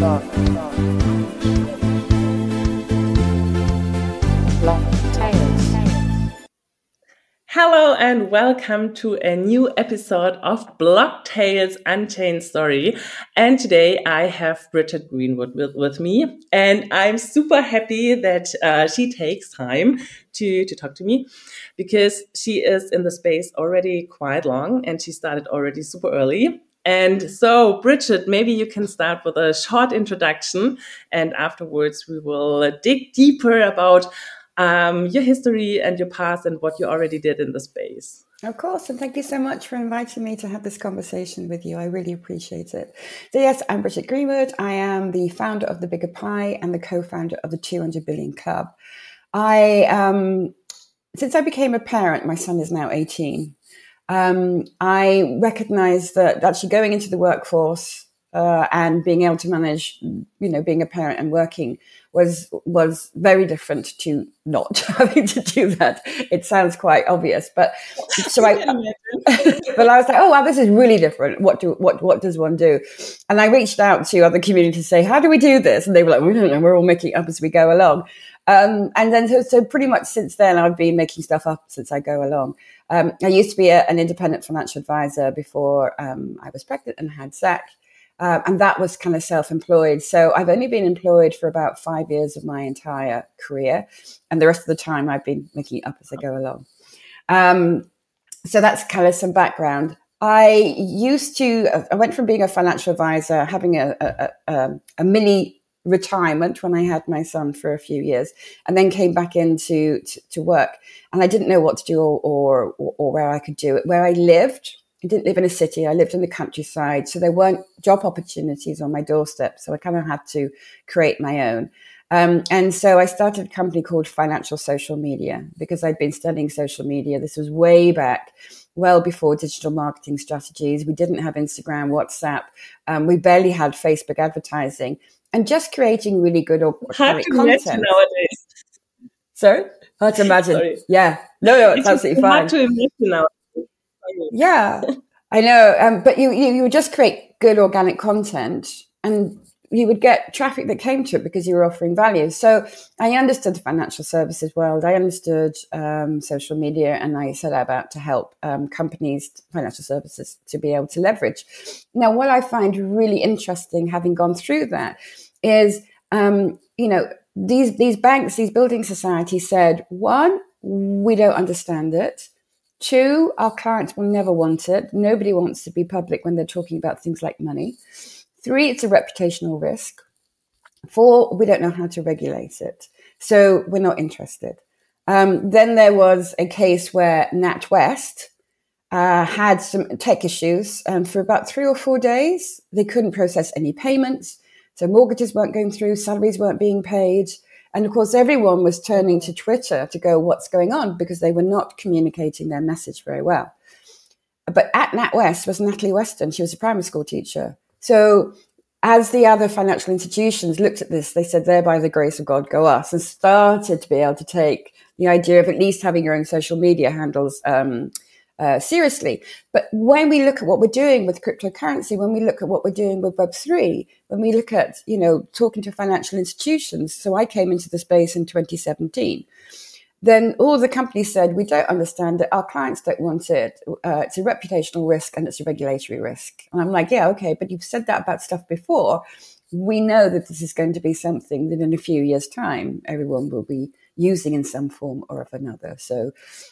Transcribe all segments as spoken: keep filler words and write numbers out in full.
Block. Block Tales. Hello and welcome to a new episode of Block Tales Unchained Story. And today I have Bridget Greenwood with, with me. And I'm super happy that uh, she takes time to, to talk to me because she is in the space already quite long and she started already super early. And so, Bridget, maybe you can start with a short introduction and afterwards we will dig deeper about Um, your history and your past and what you already did in the space. Of course, and thank you so much for inviting me to have this conversation with you. I really appreciate it. So yes, I'm Bridget Greenwood. I am the founder of The Bigger Pie and the co-founder of the two hundred billion Club. I, um, since I became a parent, my son is now eighteen, um, I recognized that actually going into the workforce uh, and being able to manage, you know, being a parent and working was was very different to not having to do that. It sounds quite obvious, but so I, but I was like, oh wow, this is really different. What do what what does one do? And I reached out to other communities to say, how do we do this? And they were like, we don't know. We're all making it up as we go along. Um, and then so, so pretty much since then, I've been making stuff up since I go along. Um, I used to be a, an independent financial advisor before um, I was pregnant and had Zach. Uh, and that was kind of self-employed. So I've only been employed for about five years of my entire career. And the rest of the time I've been making it up as I go along. Um, so that's kind of some background. I used to, I went from being a financial advisor, having a, a, a, a mini retirement when I had my son for a few years, and then came back into to, to work. And I didn't know what to do or, or, or where I could do it. Where I lived, I didn't live in a city. I lived in the countryside. So there weren't job opportunities on my doorstep. So I kind of had to create my own. Um, and so I started a company called Financial Social Media because I'd been studying social media. This was way back, well before digital marketing strategies. We didn't have Instagram, WhatsApp. Um, we barely had Facebook advertising, and just creating really good organic content. Nowadays. Sorry? Hard to imagine. Sorry. Yeah. No, no, it's, it's absolutely fine. Hard to imagine now. Yeah, I know. Um, but you, you, you would just create good organic content and you would get traffic that came to it because you were offering value. So I understood the financial services world. I understood um, social media, and I set about to help um, companies, financial services, to be able to leverage. Now, what I find really interesting, having gone through that, is, um, you know, these, these banks, these building societies said, one, we don't understand it. Two, our clients will never want it. Nobody wants to be public when they're talking about things like money. Three, it's a reputational risk. Four, we don't know how to regulate it. So we're not interested. Um, then there was a case where NatWest uh, had some tech issues. And for about three or four days, they couldn't process any payments. So mortgages weren't going through, salaries weren't being paid. And of course, everyone was turning to Twitter to go, what's going on? Because they were not communicating their message very well. But at NatWest was Natalie Weston. She was a primary school teacher. So as the other financial institutions looked at this, they said, there by the grace of God go us, and started to be able to take the idea of at least having your own social media handles um, uh, seriously. But when we look at what we're doing with cryptocurrency, when we look at what we're doing with Web three, when we look at, you know, talking to financial institutions, so I came into the space in twenty seventeen, then all the companies said, we don't understand it. Our clients don't want it. Uh, it's a reputational risk and it's a regulatory risk. And I'm like, yeah, okay, but you've said that about stuff before. We know that this is going to be something that in a few years' time, everyone will be using in some form or of another. So,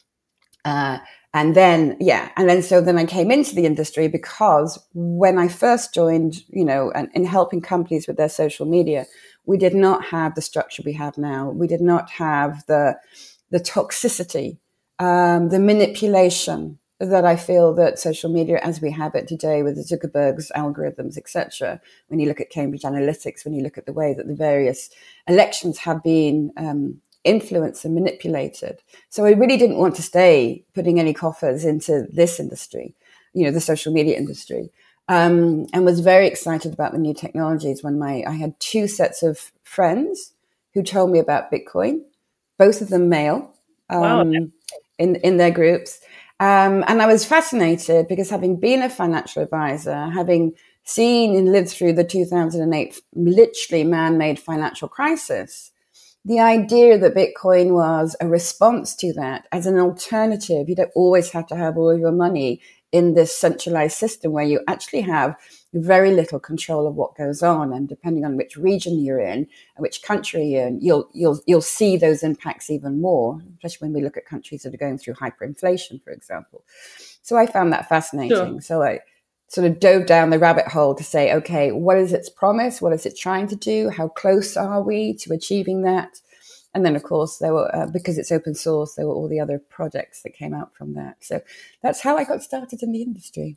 uh, and then, yeah, and then so then I came into the industry because when I first joined, you know, and in helping companies with their social media, we did not have the structure we have now. We did not have the the toxicity, um, the manipulation that I feel that social media as we have it today with the Zuckerberg's algorithms, et cetera. When you look at Cambridge Analytics, when you look at the way that the various elections have been um, influenced and manipulated. So I really didn't want to stay putting any coffers into this industry, you know, the social media industry. Um, and was very excited about the new technologies when my I had two sets of friends who told me about Bitcoin, both of them male, um, wow. in, in their groups. Um, and I was fascinated because having been a financial advisor, having seen and lived through the two thousand eight literally man-made financial crisis, the idea that Bitcoin was a response to that as an alternative, you don't always have to have all of your money in this centralized system where you actually have very little control of what goes on, and depending on which region you're in and which country you're in, you'll you'll you'll see those impacts even more, especially when we look at countries that are going through hyperinflation, for example. So I found that fascinating. Sure. So I sort of dove down the rabbit hole to say, okay, what is its promise? What is it trying to do? How close are we to achieving that? And then, of course, there were uh, because it's open source, there were all the other projects that came out from that. So that's how I got started in the industry.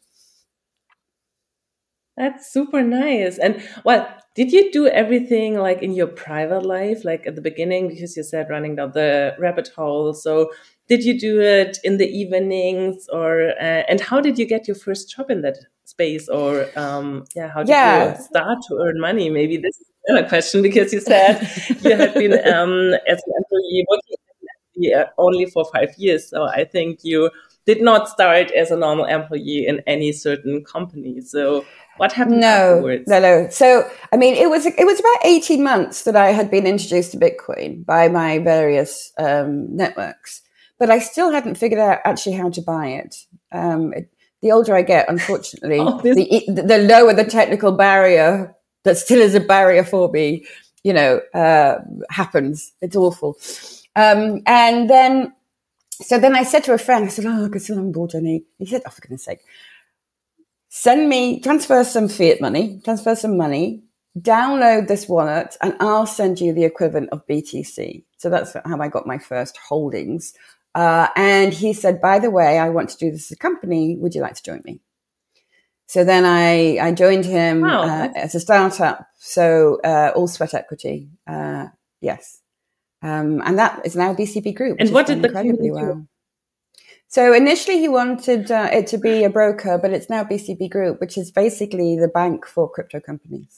That's super nice. And well, did you do everything like in your private life, like at the beginning, because you said running down the rabbit hole? So did you do it in the evenings, or uh, and how did you get your first job in that space? Or um, yeah, how did yeah. you start to earn money? Maybe this is another question, because you said you had been um, as an employee working only for five years. So I think you did not start as a normal employee in any certain company. So what happened no, afterwards? No, no. So, I mean, it was it was about eighteen months that I had been introduced to Bitcoin by my various um, networks, but I still hadn't figured out actually how to buy it. Um, it the older I get, unfortunately, oh, the, the lower the technical barrier that still is a barrier for me, you know, uh, happens. It's awful. Um, and then, so then I said to a friend, I said, oh, I can still on board, Jenny. He said, oh, for goodness sake, send me, transfer some fiat money, transfer some money, download this wallet, and I'll send you the equivalent of B T C. So that's how I got my first holdings. Uh, and he said, by the way, I want to do this as a company. Would you like to join me? So then I, I joined him wow, uh, as a startup. So uh, all sweat equity. Uh, yes. Um, and that is now B C B Group. And what did the incredibly well. So initially he wanted uh, it to be a broker, but it's now B C B Group, which is basically the bank for crypto companies.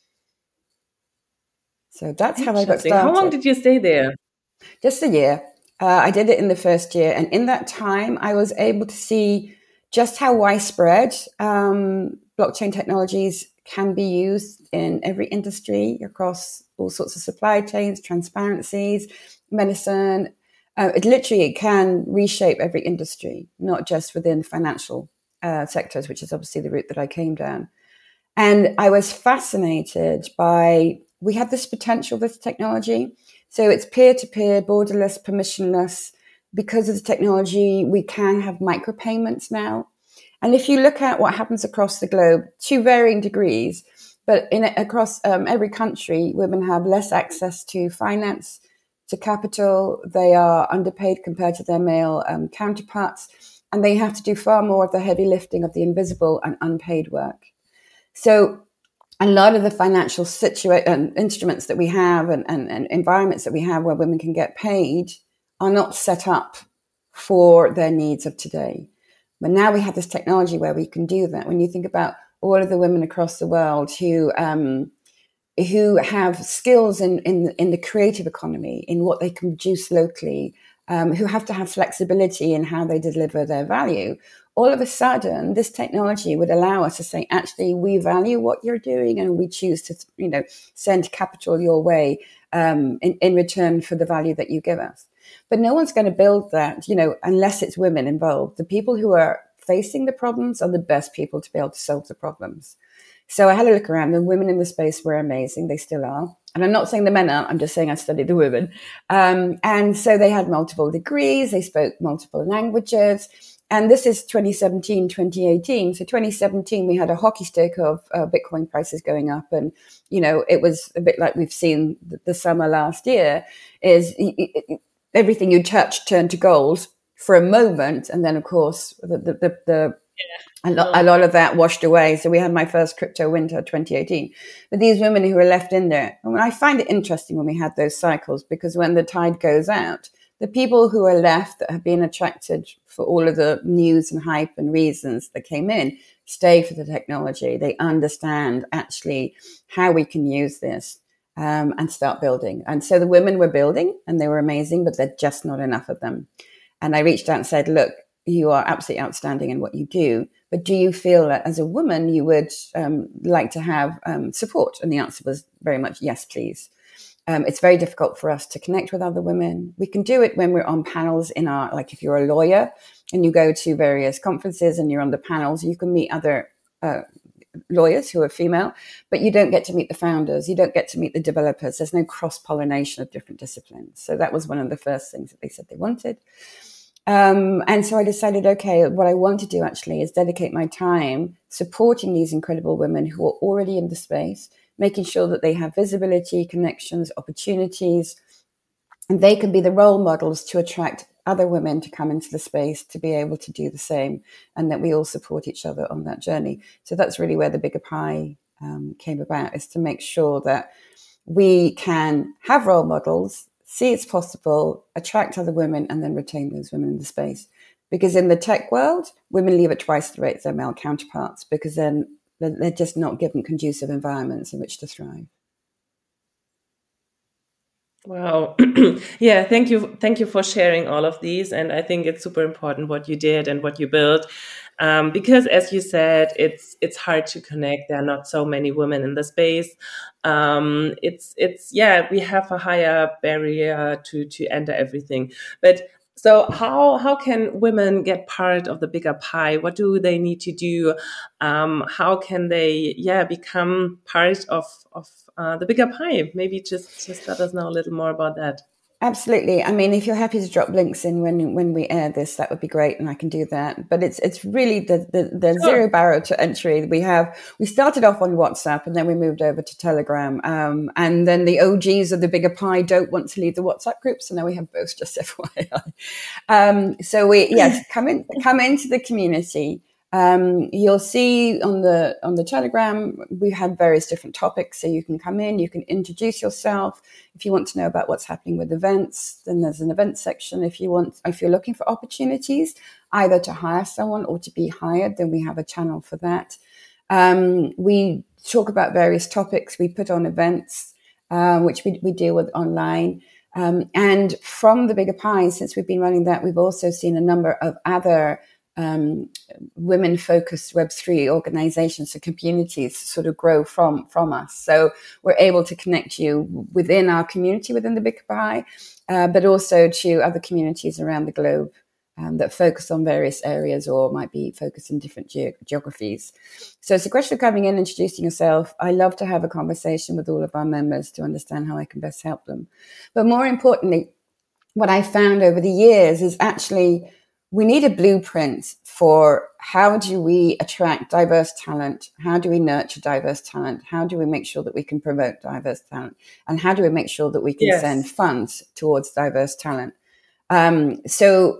So that's how I got started. How long did you stay there? Just a year. Uh, I did it in the first year. And in that time, I was able to see just how widespread um, blockchain technologies can be used in every industry across all sorts of supply chains, transparencies, medicine. Uh, it literally can reshape every industry, not just within financial uh, sectors, which is obviously the route that I came down. And I was fascinated by, we have this potential, this technology. So it's peer-to-peer, borderless, permissionless. Because of the technology, we can have micropayments now. And if you look at what happens across the globe, to varying degrees, but in across um, every country, women have less access to finance, to capital. They are underpaid compared to their male um, counterparts, and they have to do far more of the heavy lifting of the invisible and unpaid work. So a lot of the financial situa- uh, instruments that we have and, and, and environments that we have where women can get paid are not set up for their needs of today. But now we have this technology where we can do that. When you think about all of the women across the world who um, who have skills in, in, in the creative economy, in what they can produce locally, um, who have to have flexibility in how they deliver their value, all of a sudden, this technology would allow us to say, actually, we value what you're doing and we choose to, you know, send capital your way um, in, in return for the value that you give us. But no one's going to build that, you know, unless it's women involved. The people who are facing the problems are the best people to be able to solve the problems. So I had a look around. The women in the space were amazing. They still are. And I'm not saying the men aren't. I'm just saying I studied the women. Um, and so they had multiple degrees. They spoke multiple languages. And this is twenty seventeen, twenty eighteen. So twenty seventeen, we had a hockey stick of uh, Bitcoin prices going up. And, you know, it was a bit like we've seen the, the summer last year, is it, it, everything you touch turned to gold for a moment. And then, of course, the, the, the, the yeah. a, lo- a lot of that washed away. So we had my first crypto winter, twenty eighteen. But these women who were left in there, I mean, I find it interesting when we had those cycles, because when the tide goes out, the people who are left that have been attracted for all of the news and hype and reasons that came in stay for the technology. They understand actually how we can use this um, and start building. And so the women were building and they were amazing, but there's just not enough of them. And I reached out and said, look, you are absolutely outstanding in what you do. But do you feel that as a woman, you would um, like to have um, support? And the answer was very much, yes, please. Um, it's very difficult for us to connect with other women. We can do it when we're on panels in our, like if you're a lawyer and you go to various conferences and you're on the panels, you can meet other uh, lawyers who are female, but you don't get to meet the founders. You don't get to meet the developers. There's no cross-pollination of different disciplines. So that was one of the first things that they said they wanted. Um, and so I decided, okay, what I want to do actually is dedicate my time supporting these incredible women who are already in the space, making sure that they have visibility, connections, opportunities, and they can be the role models to attract other women to come into the space to be able to do the same, and that we all support each other on that journey. So that's really where the Bigger Pie um, came about, is to make sure that we can have role models, see it's possible, attract other women, and then retain those women in the space. Because in the tech world, women leave at twice the rate of their male counterparts, because then they're just not given conducive environments in which to thrive. Wow. Yeah, thank you. Thank you for sharing all of these. And I think it's super important what you did and what you built. Um, because as you said, it's it's hard to connect. There are not so many women in the space. Um, it's it's yeah, we have a higher barrier to to enter everything. But so how how can women get part of the Bigger Pie? What do they need to do? Um, how can they yeah become part of of uh, the Bigger Pie? Maybe just just let us know a little more about that. Absolutely. I mean, if you're happy to drop links in when when we air this, that would be great, and I can do that. But it's it's really the the, the Sure. zero barrier to entry. We have we started off on WhatsApp, and then we moved over to Telegram, um, and then the O Gs of the Bigger Pie don't want to leave the WhatsApp group, so now we have both. Just F Y I. Um, so we yes, come in come into the community. Um, you'll see on the on the Telegram, we have various different topics. So you can come in, you can introduce yourself. If you want to know about what's happening with events, then there's an event section. If you want, if you're looking for opportunities, either to hire someone or to be hired, then we have a channel for that. Um, we talk about various topics. We put on events, uh, which we, we deal with online. Um, and from the Bigger Pie, since we've been running that, we've also seen a number of other um, women-focused Web three organizations and communities sort of grow from, from us. So we're able to connect you within our community, within the Bigger Pie, uh, but also to other communities around the globe um, that focus on various areas or might be focused in different ge- geographies. So it's a question of coming in, introducing yourself. I love to have a conversation with all of our members to understand how I can best help them. But more importantly, what I found over the years is actually we need a blueprint for how do we attract diverse talent? How do we nurture diverse talent? How do we make sure that we can promote diverse talent? And how do we make sure that we can Yes. send funds towards diverse talent? Um, so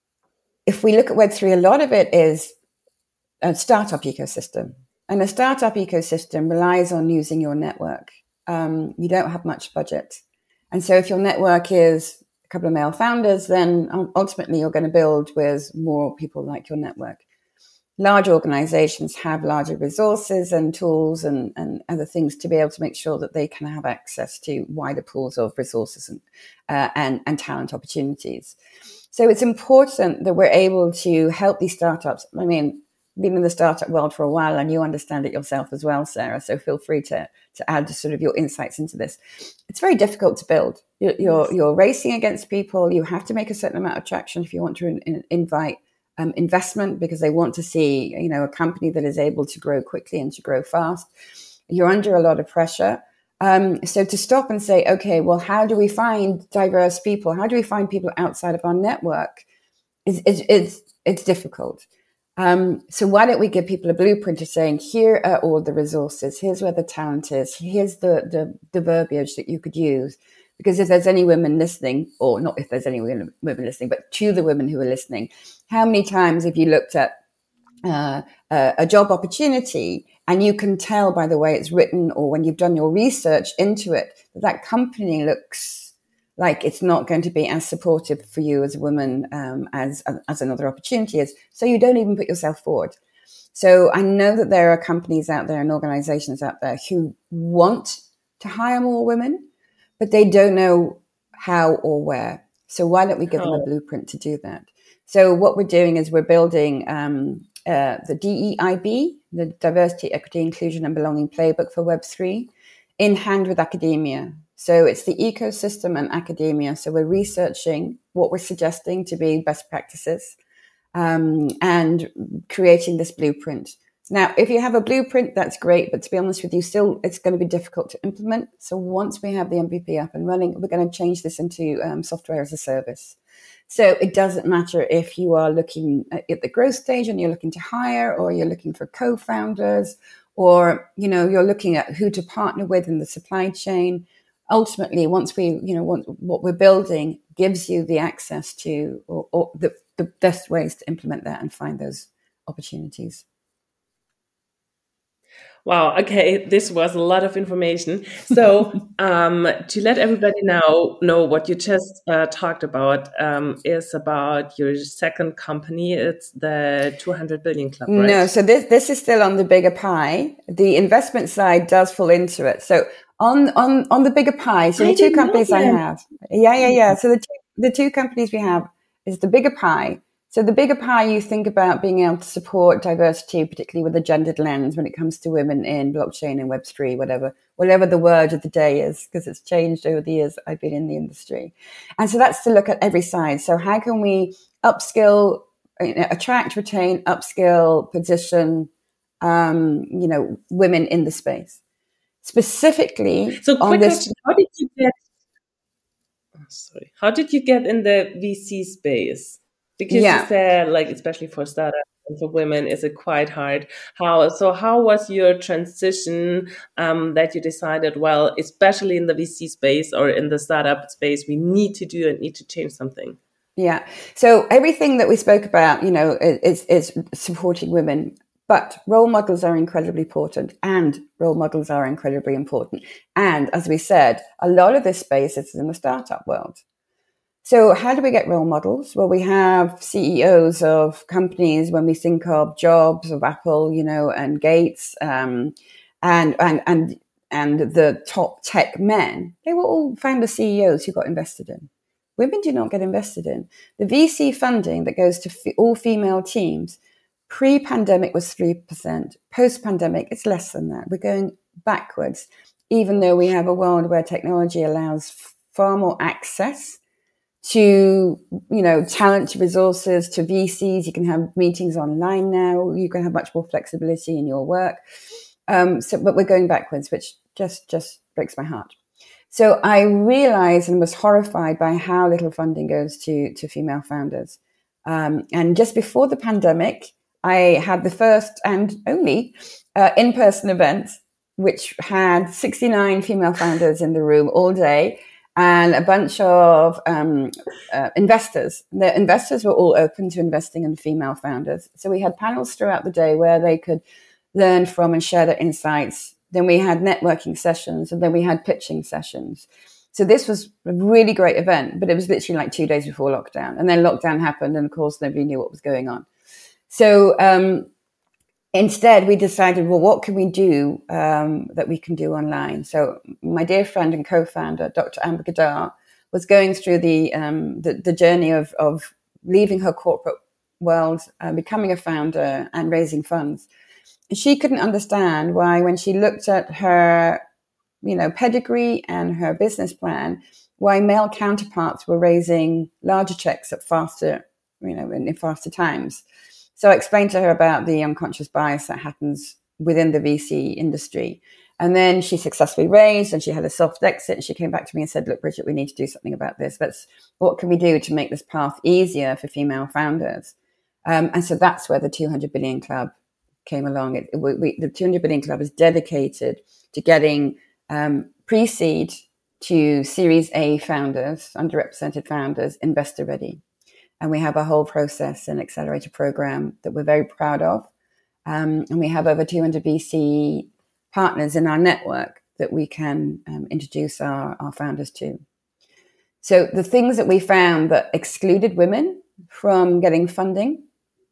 if we look at Web three, a lot of it is a startup ecosystem. And a startup ecosystem relies on using your network. Um, you don't have much budget. And so if your network is a couple of male founders, then ultimately you're going to build with more people like your network. Large organizations have larger resources and tools and, and other things to be able to make sure that they can have access to wider pools of resources and, uh, and, and talent opportunities. So it's important that we're able to help these startups. I mean, been in the startup world for a while and you understand it yourself as well, Sarah. So feel free to, to add sort of your insights into this. It's very difficult to build. You're, you're, Yes. you're racing against people. You have to make a certain amount of traction if you want to in, in, invite um, investment, because they want to see, you know, a company that is able to grow quickly and to grow fast. You're under a lot of pressure. Um, so to stop and say, okay, well, how do we find diverse people? How do we find people outside of our network? It's, it's, it's, it's difficult. Um, so why don't we give people a blueprint of saying, here are all the resources, here's where the talent is, here's the, the, the verbiage that you could use. Because if there's any women listening, or not if there's any women listening, but to the women who are listening, how many times have you looked at uh, a, a job opportunity and you can tell by the way it's written, or when you've done your research into it, that that company looks like it's not going to be as supportive for you as a woman um, as as another opportunity is. So you don't even put yourself forward. So I know that there are companies out there and organizations out there who want to hire more women, but they don't know how or where. So why don't we give them a How? blueprint to do that? So what we're doing is we're building um, uh, the D E I B, the Diversity, Equity, Inclusion and Belonging Playbook for Web three, in hand with academia. So it's the ecosystem and academia. So we're researching what we're suggesting to be best practices um, and creating this blueprint. Now, if you have a blueprint, that's great. But to be honest with you, still, it's going to be difficult to implement. So once we have the M V P up and running, we're going to change this into um, software as a service. So it doesn't matter if you are looking at the growth stage and you're looking to hire, or you're looking for co-founders, or, you know, you're looking at who to partner with in the supply chain. Ultimately, once we, you know, want, what we're building gives you the access to, or, or the, the best ways to implement that and find those opportunities. Wow. Okay. This was a lot of information. So um, to let everybody now know what you just uh, talked about um, is about your second company. It's the two hundred billion Club, right? No. So this, this is still on the bigger pie. The investment side does fall into it. So on, on, on the bigger pie, so the I two didn't know companies I that. have. Yeah, yeah, yeah. So the two, the two companies we have is the bigger pie. So the bigger pie, you think about being able to support diversity, particularly with a gendered lens when it comes to women in blockchain and Web three, whatever, whatever the word of the day is, because it's changed over the years I've been in the industry. And so that's to look at every side. So how can we upskill, you know, attract, retain, upskill, position, um, you know, women in the space? Specifically So on quick this. question, how did you get, oh, sorry, how did you get in the V C space? Because Yeah. you said, like, especially for startups and for women, is it quite hard? How so? How was your transition um, that you decided, well, especially in the V C space or in the startup space, we need to do and need to change something? Yeah. So everything that we spoke about, you know, is, is supporting women, but role models are incredibly important, and role models are incredibly important. And as we said, a lot of this space is in the startup world. So how do we get role models? Well, we have C E Os of companies when we think of Jobs, of Apple, you know, and Gates, um, and, and, and, and the top tech men. They were all founder C E Os who got invested in. Women do not get invested in. The V C funding that goes to f- all female teams pre-pandemic was three percent. Post-pandemic, it's less than that. We're going backwards, even though we have a world where technology allows f- far more access to, you know, talent, to resources, to V Cs. You can have meetings online now. You can have much more flexibility in your work. Um, so, but we're going backwards, which just, just breaks my heart. So I realized and was horrified by how little funding goes to, to female founders. Um, and just before the pandemic, I had the first and only uh, in-person event, which had sixty-nine female founders in the room all day, and a bunch of um, uh, investors. The investors were all open to investing in female founders. So we had panels throughout the day where they could learn from and share their insights. Then we had networking sessions, and then we had pitching sessions. So this was a really great event, but it was literally like two days before lockdown. And then lockdown happened, and of course, nobody knew what was going on. So um, instead, we decided, well, what can we do um, that we can do online? So my dear friend and co-founder, Doctor Amber Gadar, was going through the um, the, the journey of, of leaving her corporate world, uh, becoming a founder, and raising funds. And she couldn't understand why, when she looked at her, you know, pedigree and her business plan, why male counterparts were raising larger checks at faster, you know, in, in faster times. So I explained to her about the unconscious bias that happens within the V C industry. And then she successfully raised, and she had a soft exit, and she came back to me and said, look, Bridget, we need to do something about this. Let's, what can we do to make this path easier for female founders? Um, and so that's where the two hundred billion Club came along. It, we, we, the two hundred billion Club is dedicated to getting um, pre-seed to Series A founders, underrepresented founders, investor ready. And we have a whole process and accelerator program that we're very proud of. Um, and we have over two hundred V C partners in our network that we can um, introduce our, our founders to. So the things that we found that excluded women from getting funding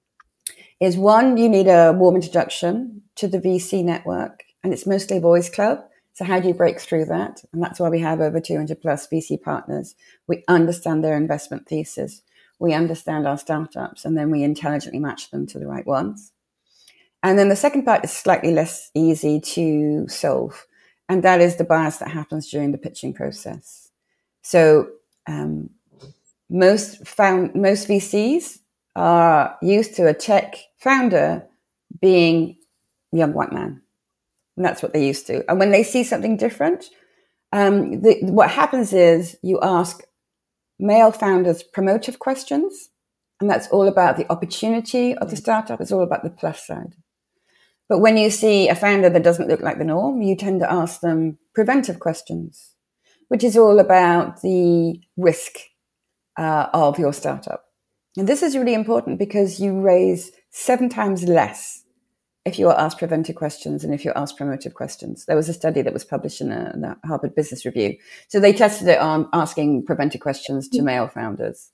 is, one, you need a warm introduction to the V C network, and it's mostly a boys club. So how do you break through that? And that's why we have over two hundred plus V C partners. We understand their investment thesis. we understand our startups, and then we intelligently match them to the right ones. And then the second part is slightly less easy to solve, and that is the bias that happens during the pitching process. So um, most found most V Cs are used to a tech founder being a young white man, and that's what they're used to. And when they see something different, um, the, what happens is you ask male founders promotive questions, and that's all about the opportunity of the startup. It's all about the plus side. But when you see a founder that doesn't look like the norm, you tend to ask them preventive questions, which is all about the risk uh, of your startup. And this is really important because you raise seven times less if you are asked preventive questions than if you're asked promotive questions. There was a study that was published in, a, in the Harvard Business Review. So they tested it on asking preventive questions to male founders.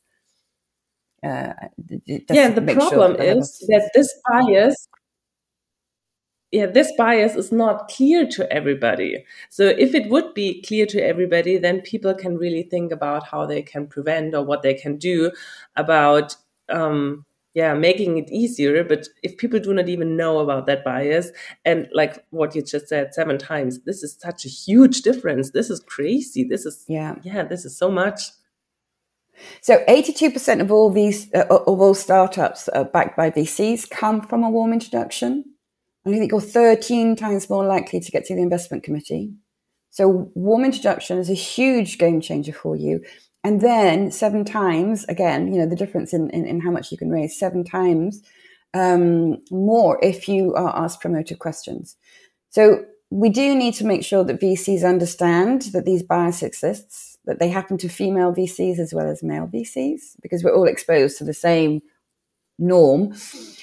Uh, yeah, the problem sure is a... that this bias Yeah, this bias is not clear to everybody. So if it would be clear to everybody, then people can really think about how they can prevent or what they can do about, um, yeah, making it easier. But if people do not even know about that bias, and like what you just said seven times, this is such a huge difference. This is crazy. This is, yeah, yeah this is so much. So eighty-two percent of all these, uh, of all startups uh, backed by V Cs come from a warm introduction. And I think you're thirteen times more likely to get to the investment committee. So warm introduction is a huge game changer for you. And then seven times, again, you know, the difference in, in, in how much you can raise, seven times um, more if you are asked promotive questions. So we do need to make sure that V Cs understand that these bias exists, that they happen to female V Cs as well as male V Cs, because we're all exposed to the same norm.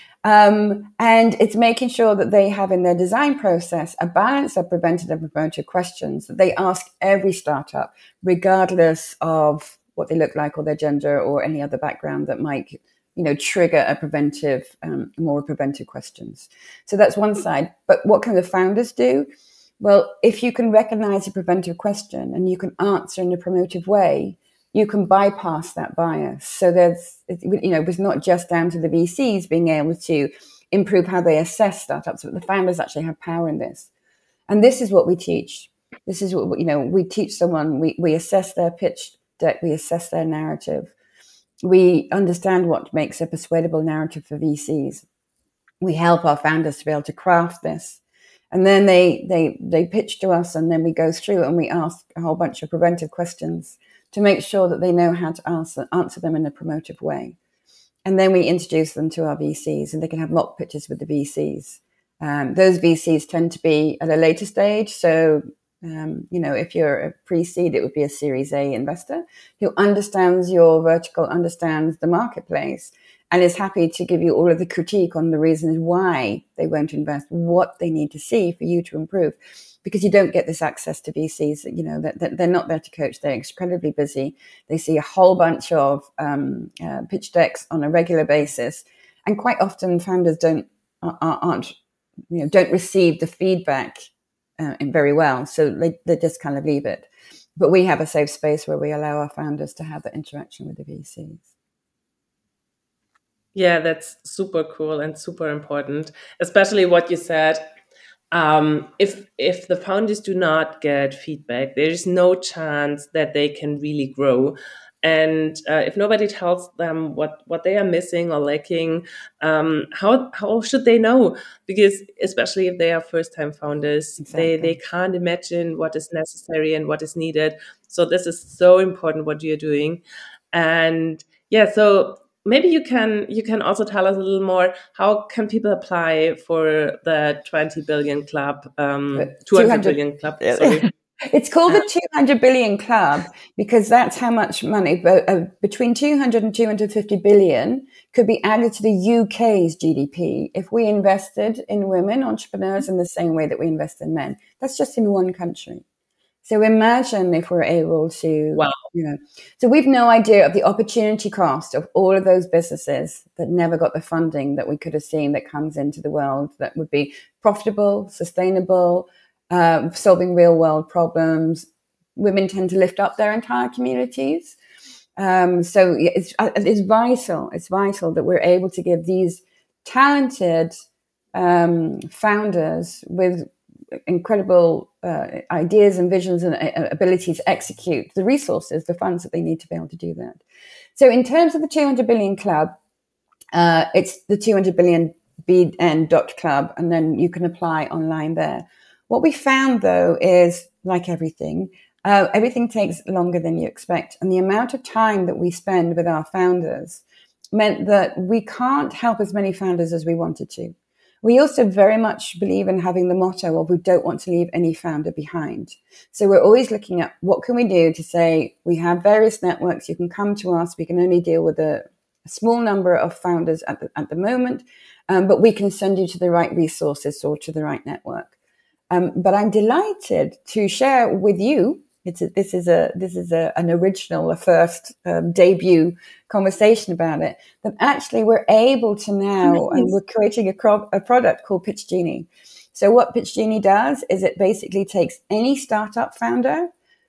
Um, and it's making sure that they have in their design process a balance of preventive and promotive questions that they ask every startup, regardless of what they look like or their gender or any other background that might, you know, trigger a preventive, um, more preventive questions. So that's one side. But what can the founders do? Well, if you can recognize a preventive question and you can answer in a promotive way, you can bypass that bias. So there's, you know, it was not just down to the V Cs being able to improve how they assess startups, but the founders actually have power in this. And this is what we teach. This is what, you know, we teach someone, we, we assess their pitch deck, we assess their narrative. We understand what makes a persuadable narrative for V Cs. We help our founders to be able to craft this. And then they, they, they pitch to us, and then we go through and we ask a whole bunch of preventive questions to make sure that they know how to answer, answer them in a promotive way. And then we introduce them to our V Cs, and they can have mock pitches with the V Cs. Um, those V Cs tend to be at a later stage. So, um, you know, if you're a pre-seed, it would be a Series A investor who understands your vertical, understands the marketplace, and is happy to give you all of the critique on the reasons why they won't invest, what they need to see for you to improve. Because you don't get this access to V Cs, you know, that they're not there to coach. They're incredibly busy. They see a whole bunch of um, uh, pitch decks on a regular basis, and quite often founders don't aren't you know don't receive the feedback uh, very well, so they they just kind of leave it. But we have a safe space where we allow our founders to have that interaction with the V Cs. Yeah, that's super cool and super important, especially what you said. Um, if if the founders do not get feedback, there is no chance that they can really grow. And uh, if nobody tells them what, what they are missing or lacking, um, how how should they know? Because especially if they are first-time founders, exactly. they they can't imagine what is necessary and what is needed. So this is so important what you're doing. And yeah, so maybe you can you can also tell us a little more. How can people apply for the twenty billion club, um, two hundred billion club? Sorry. It's called the two hundred billion club because that's how much money, but uh, between two hundred and two hundred fifty billion could be added to the U K's G D P if we invested in women entrepreneurs in the same way that we invest in men. That's just in one country. So imagine if we're able to, wow. you know, so we've no idea of the opportunity cost of all of those businesses that never got the funding that we could have seen that comes into the world that would be profitable, sustainable, uh, solving real world problems. Women tend to lift up their entire communities. Um, so it's, it's vital. It's vital that we're able to give these talented um, founders with incredible uh, ideas and visions and uh, ability to execute the resources, the funds that they need to be able to do that. So in terms of the two hundred billion club, uh, it's the two hundred billion B N dot club, and then you can apply online there. What we found, though, is like everything, uh, everything takes longer than you expect. And the amount of time that we spend with our founders meant that we can't help as many founders as we wanted to. We also very much believe in having the motto of we don't want to leave any founder behind. So we're always looking at what can we do to say we have various networks. You can come to us. We can only deal with a, a small number of founders at the, at the moment, um, but we can send you to the right resources or to the right network. Um, but I'm delighted to share with you. It's a, this is a this is a, an original, a first um, debut conversation about it. That actually we're able to now, and we're creating a, cro- a product called Pitch Genie. So what Pitch Genie does is it basically takes any startup founder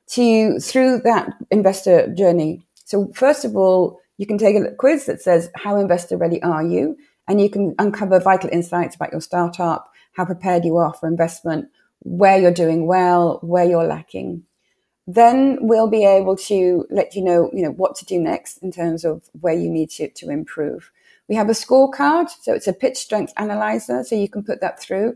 to through that investor journey. So first of all, you can take a quiz that says how investor ready are you, and you can uncover vital insights about your startup, how prepared you are for investment, where you're doing well, where you're lacking. Then we'll be able to let you know, you know, what to do next in terms of where you need to, to improve. We have a scorecard, so it's a pitch strength analyzer, so you can put that through,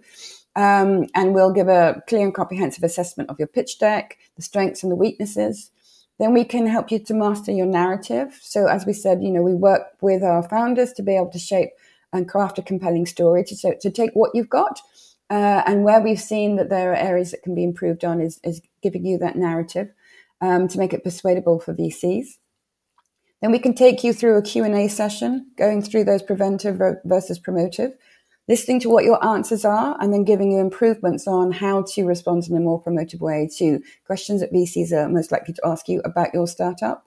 um, and we'll give a clear and comprehensive assessment of your pitch deck, the strengths and the weaknesses. Then we can help you to master your narrative. So as we said, you know, we work with our founders to be able to shape and craft a compelling story to, so, to take what you've got. Uh, and where we've seen that there are areas that can be improved on is, is giving you that narrative um, to make it persuadable for V Cs. Then we can take you through a Q and A session, going through those preventive versus promotive, listening to what your answers are, and then giving you improvements on how to respond in a more promotive way to questions that V Cs are most likely to ask you about your startup.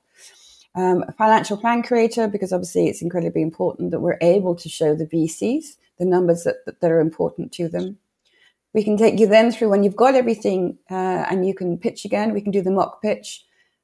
Um, a financial plan creator, because obviously it's incredibly important that we're able to show the V Cs the numbers that, that, that are important to them. We can take you then through when you've got everything uh, and you can pitch again. We can do the mock pitch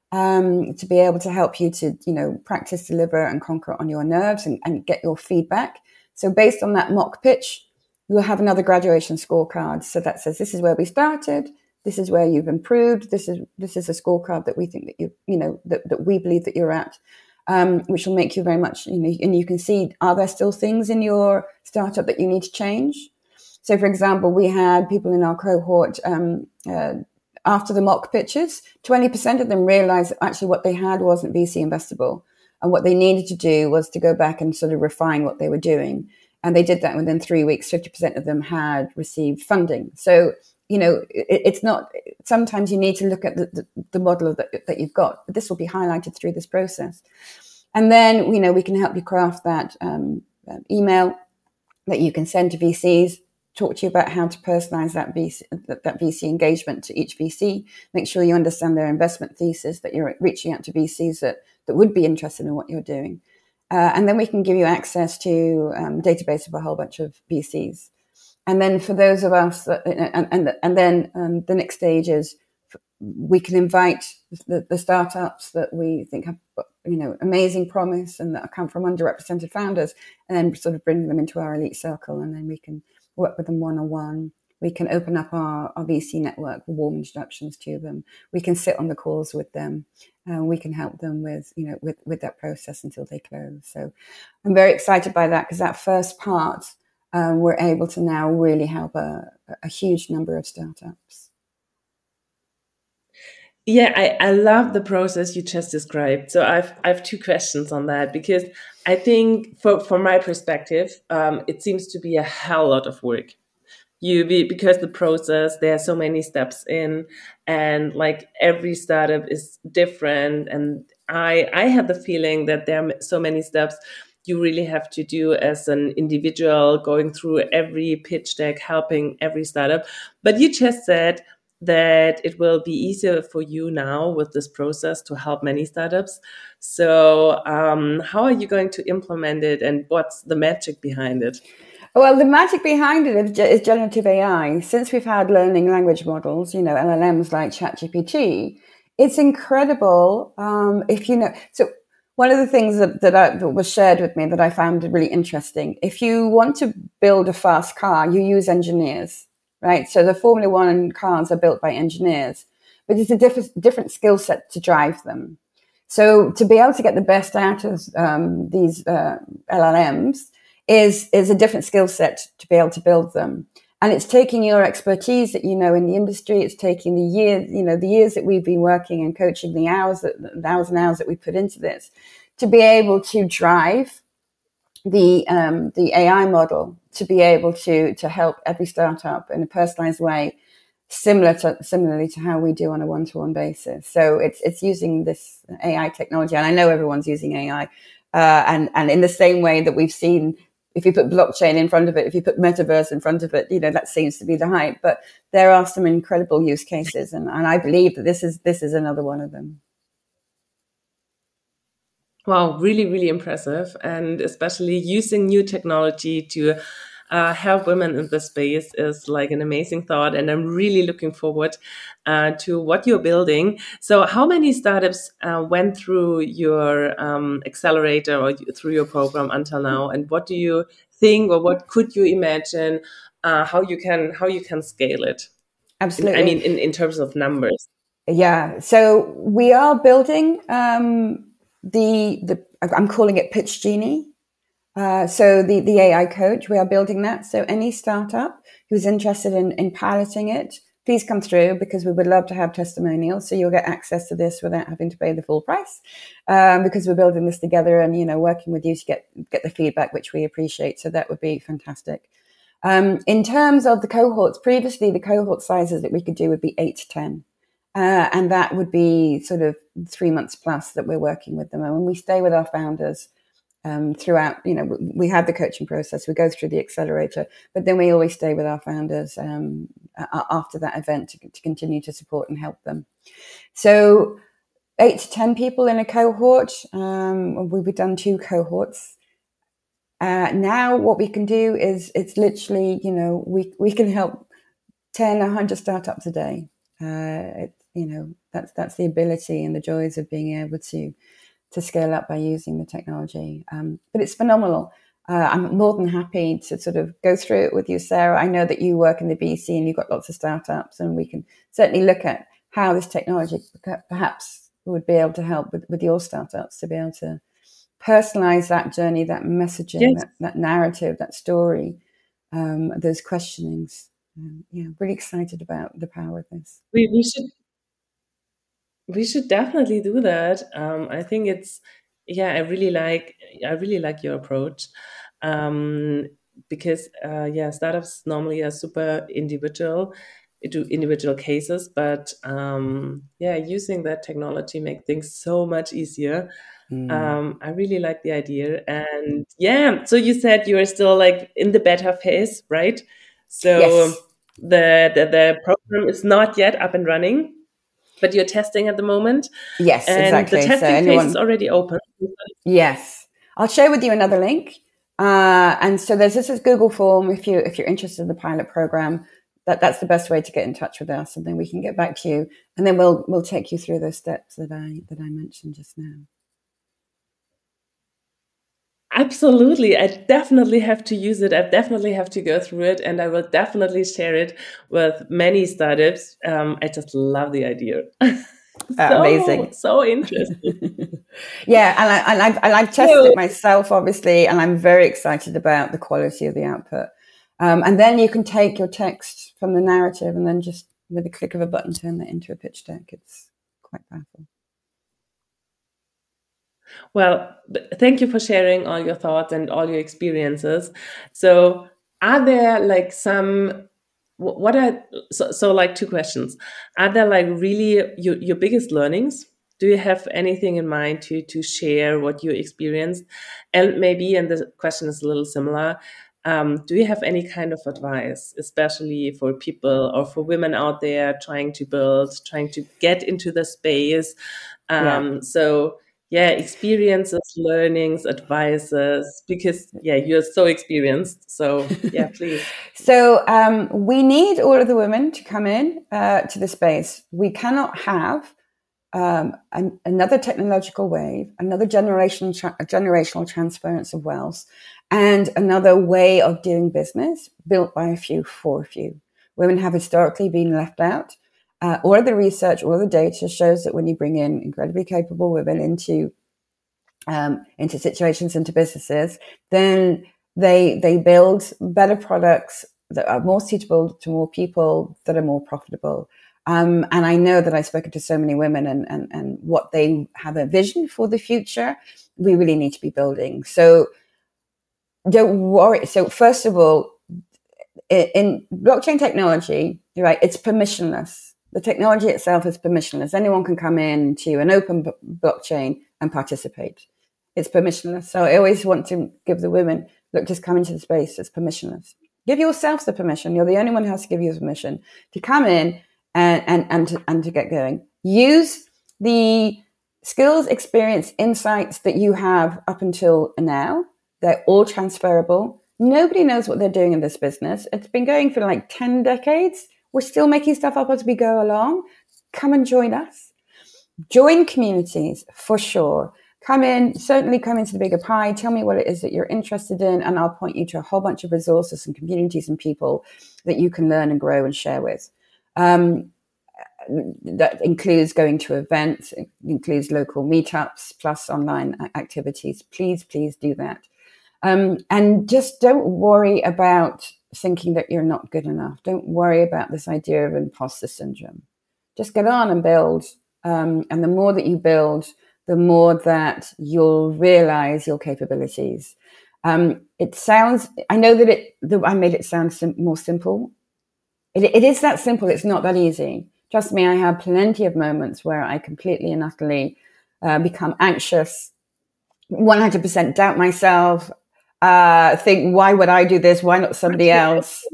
um, to be able to help you to, you know, practice, deliver and conquer on your nerves and, and get your feedback. So based on that mock pitch, we'll have another graduation scorecard. So that says, this is where we started. This is where you've improved. This is, this is a scorecard that we think that you, you know, that, that we believe that you're at. Um, which will make you very much, you know, and you can see, are there still things in your startup that you need to change? So, for example, we had people in our cohort, um, uh, after the mock pitches, twenty percent of them realized that actually what they had wasn't V C investable. And what they needed to do was to go back and sort of refine what they were doing. And they did that within three weeks. fifty percent of them had received funding. So, you know, it, it's not, sometimes you need to look at the, the, the model that, that you've got, but this will be highlighted through this process. And then, you know, we can help you craft that um, email that you can send to V Cs, talk to you about how to personalize that V C, that, that V C engagement to each V C, make sure you understand their investment thesis, that you're reaching out to V Cs that, that would be interested in what you're doing. Uh, and then we can give you access to um, database of a whole bunch of V Cs. And then for those of us, that, and, and, and then um, the next stage is we can invite the, the startups that we think have, you know, amazing promise and that come from underrepresented founders, and then sort of bring them into our elite circle. And then we can work with them one-on-one. We can open up our, our V C network, warm introductions to them. We can sit on the calls with them. Uh, we can help them with, you know, with, with that process until they close. So I'm very excited by that, because that first part, um, we're able to now really help a, a huge number of startups. Yeah, I, I love the process you just described. So I've I have two questions on that, because I think for, from my perspective, um, it seems to be a hell lot of work. You be, because the process, there are so many steps in, and like every startup is different. And I I had the feeling that there are so many steps you really have to do as an individual, going through every pitch deck, helping every startup. But you just said that it will be easier for you now with this process to help many startups. So um, how are you going to implement it, and what's the magic behind it? Well, the magic behind it is generative A I. Since we've had learning language models, you know, L L Ms like ChatGPT, it's incredible. Um, if you know, so One of the things that, that, I, that was shared with me that I found really interesting, if you want to build a fast car, you use engineers, right? So the Formula One cars are built by engineers, but it's a different, different skill set to drive them. So to be able to get the best out of um, these uh, L L Ms is, is a different skill set to be able to build them. And it's taking your expertise that you know in the industry. It's taking the years, you know, the years that we've been working and coaching, the hours that the hours and hours that we put into this, to be able to drive the um, the A I model, to be able to to help every startup in a personalized way, similar to similarly to how we do on a one to one basis. So it's it's using this A I technology, and I know everyone's using A I, uh, and and in the same way that we've seen. If you put blockchain in front of it, if you put metaverse in front of it, you know, that seems to be the hype. But there are some incredible use cases. And, and I believe that this is this is another one of them. Wow, really, really impressive. And especially using new technology to uh, help women in this space is like an amazing thought. And I'm really looking forward uh, to what you're building. So how many startups uh, went through your um, accelerator or through your program until now? And what do you think, or what could you imagine uh, how you can how you can scale it? Absolutely. I mean, in, in terms of numbers. Yeah. So we are building um, the, the, I'm calling it Pitch Genie. Uh, so the, the A I coach, we are building that. So any startup who's interested in, in piloting it, please come through, because we would love to have testimonials. So you'll get access to this without having to pay the full price, um, because we're building this together and, you know, working with you to get, get the feedback, which we appreciate. So that would be fantastic. Um, in terms of the cohorts, previously the cohort sizes that we could do would be eight to ten. Uh, and that would be sort of three months plus that we're working with them. And when we stay with our founders, Um, throughout, you know, we have the coaching process, we go through the accelerator, but then we always stay with our founders um, after that event to, to continue to support and help them. So eight to ten people in a cohort. Um, we've done two cohorts. Uh, now what we can do is it's literally, you know, we, we can help ten, one hundred startups a day. Uh, it, you know, that's, that's the ability and the joys of being able to to scale up by using the technology. Um, but it's phenomenal. Uh, I'm more than happy to sort of go through it with you, Sarah. I know that you work in the B C and you've got lots of startups, and we can certainly look at how this technology perhaps would be able to help with, with your startups to be able to personalize that journey, that messaging, yes. that, that narrative, that story, um, those questionings. Um, yeah, really excited about the power of this. We, we should We should definitely do that. Um, I think it's, yeah, I really like, I really like your approach, um, because, uh, yeah, startups normally are super individual, do individual cases, but um, yeah, using that technology make things so much easier. Mm. Um, I really like the idea, and yeah. So you said you are still like in the beta phase, right? So yes. the, the the program is not yet up and running, but you're testing at the moment. Yes, and exactly. The testing so anyone, phase is already open. Yes, I'll share with you another link. Uh, and so there's this is Google form if you if you're interested in the pilot program. That that's the best way to get in touch with us, and then we can get back to you, and then we'll we'll take you through those steps that I that I mentioned just now. Absolutely. I definitely have to use it. I definitely have to go through it, and I will definitely share it with many startups. Um, I just love the idea. so, Amazing. So interesting. yeah. And, I, and, I've, and I've tested so, it myself, obviously, and I'm very excited about the quality of the output. Um, and then you can take your text from the narrative and then just with a click of a button, turn that into a pitch deck. It's quite powerful. Well, thank you for sharing all your thoughts and all your experiences. So are there like some, what are, so, so like two questions. Are there like really your, your biggest learnings? Do you have anything in mind to, to share what you experienced? And maybe, and the question is a little similar, um, do you have any kind of advice, especially for people or for women out there trying to build, trying to get into the space? Um, yeah. So yeah, experiences, learnings, advices, because yeah, you're so experienced. So yeah, please. so um, we need all of the women to come in uh, to the space. We cannot have um, an, another technological wave, another generation, tra- generational transference of wealth, and another way of doing business built by a few for a few. Women have historically been left out. Uh, all of the research, all of the data shows that when you bring in incredibly capable women into um, into situations, into businesses, then they they build better products that are more suitable to more people, that are more profitable. Um, and I know that I've spoken to so many women, and, and, and what they have a vision for the future, we really need to be building. So don't worry. So first of all, in, in blockchain technology, you're right, it's permissionless. The technology itself is permissionless. Anyone can come in to an open b- blockchain and participate. It's permissionless. So I always want to give the women, look, just come into the space. It's permissionless. Give yourself the permission. You're the only one who has to give you permission to come in and, and, and, to, and to get going. Use the skills, experience, insights that you have up until now. They're all transferable. Nobody knows what they're doing in this business. It's been going for like ten decades. We're still making stuff up as we go along. Come and join us. Join communities for sure. Come in, certainly come into the bigger pie. Tell me what it is that you're interested in, and I'll point you to a whole bunch of resources and communities and people that you can learn and grow and share with. Um, that includes going to events, it includes local meetups, plus online activities. Please, please do that. Um, and just don't worry about thinking that you're not good enough. Don't worry about this idea of imposter syndrome. Just get on and build. Um, and the more that you build, the more that you'll realize your capabilities. Um, it sounds, I know that it, that I made it sound sim- more simple. It, it is that simple. It's not that easy. Trust me, I have plenty of moments where I completely and utterly uh, become anxious, one hundred percent doubt myself, uh, think, why would I do this? Why not somebody else?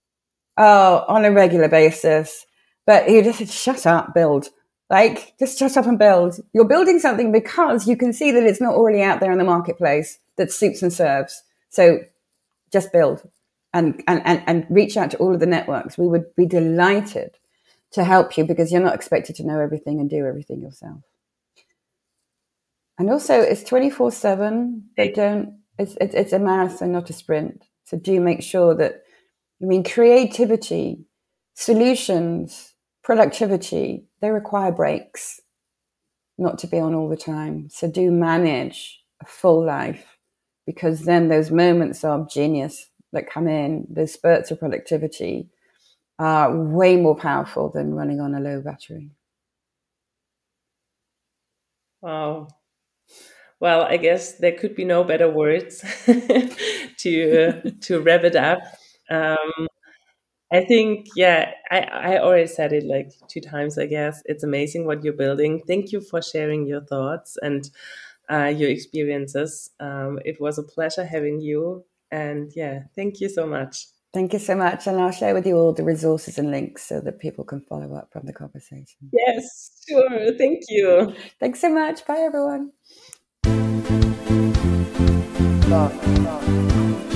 Oh, on a regular basis. But you just shut up, build. Like, just shut up and build. You're building something because you can see that it's not already out there in the marketplace that suits and serves. So just build and, and, and, and reach out to all of the networks. We would be delighted to help you, because you're not expected to know everything and do everything yourself. And also, it's twenty-four seven, but don't, it's, it's, it's a marathon, not a sprint. So do make sure that, I mean, creativity, solutions, productivity, they require breaks, not to be on all the time. So do manage a full life, because then those moments of genius that come in, those spurts of productivity, are way more powerful than running on a low battery. Wow. Well, I guess there could be no better words to to wrap it up. Um, I think, yeah, I, I already said it like two times, I guess. It's amazing what you're building. Thank you for sharing your thoughts and uh, your experiences. Um, it was a pleasure having you. And yeah, thank you so much. Thank you so much. And I'll share with you all the resources and links so that people can follow up from the conversation. Yes, sure. Thank you. Thanks so much. Bye, everyone. Love, love.